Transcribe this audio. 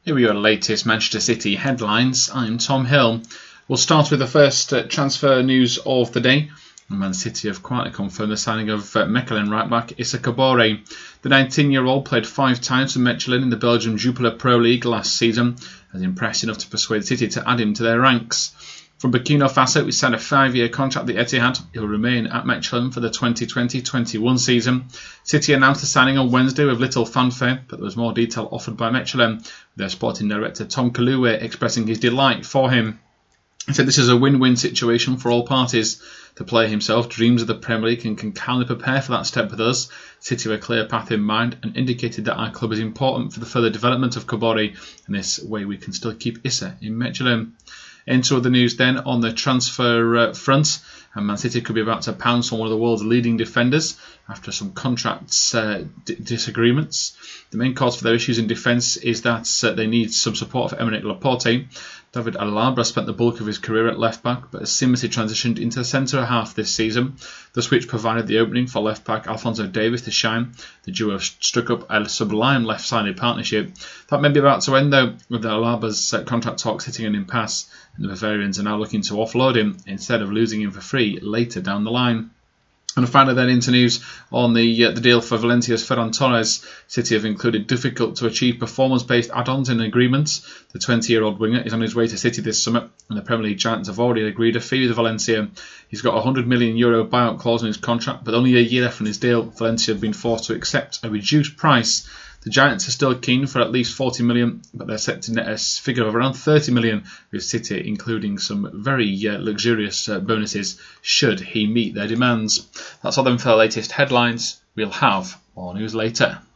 Here are your latest Manchester City headlines. I'm Tom Hill. We'll start with the first transfer news of the day. Man City have quietly confirmed the signing of Mechelen right-back Issa Kabore. The 19-year-old played 5 times for Mechelen in the Belgian Jupiler Pro League last season, has impressed enough to persuade City to add him to their ranks. From Burkina Faso, we signed a 5-year contract at the Etihad. He'll remain at Mechelen for the 2020-21 season. City announced the signing on Wednesday with little fanfare, but there was more detail offered by Mechelen, with their sporting director Tom Kaluwe expressing his delight for him. He said this is a win-win situation for all parties. The player himself dreams of the Premier League and can calmly prepare for that step with us. City have a clear path in mind and indicated that our club is important for the further development of Kabore, and this way we can still keep Issa in Mechelen. Into other news then on the transfer front, and Man City could be about to pounce on one of the world's leading defenders after some contracts disagreements. The main cause for their issues in defence is that they need some support for Aymeric Laporte. David Alaba spent the bulk of his career at left-back, but has seamlessly transitioned into centre-half this season. The switch provided the opening for left-back Alphonso Davies to shine. The duo struck up a sublime left-sided partnership. That may be about to end though, with Alaba's contract talks hitting an impasse, and the Bavarians are now looking to offload him instead of losing him for free later down the line. And finally then into news on the deal for Valencia's Ferran Torres. City have included difficult to achieve performance-based add-ons in agreements. The 20-year-old winger is on his way to City this summer, and the Premier League giants have already agreed a fee with Valencia. He's got a €100 million buyout clause in his contract, but only a year left on his deal. Valencia have been forced to accept a reduced price. The Giants are still keen for at least $40 million, but they're set to net a figure of around $30 million, with City including some very luxurious bonuses should he meet their demands. That's all then for the latest headlines. We'll have more news later.